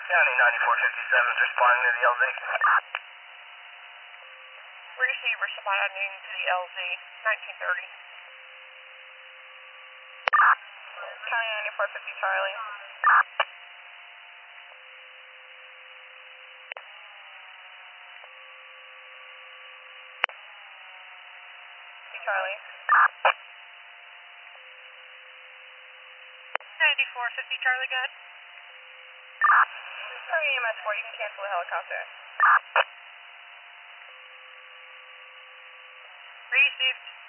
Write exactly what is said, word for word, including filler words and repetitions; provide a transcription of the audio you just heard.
County ninety-four fifty-seven is responding to the L Z. Receive responding to the L Z, nineteen thirty. County ninety-four fifty Charlie. Charlie. ninety-four fifty Charlie, good. Charlie E M S four, you can cancel the helicopter. Received.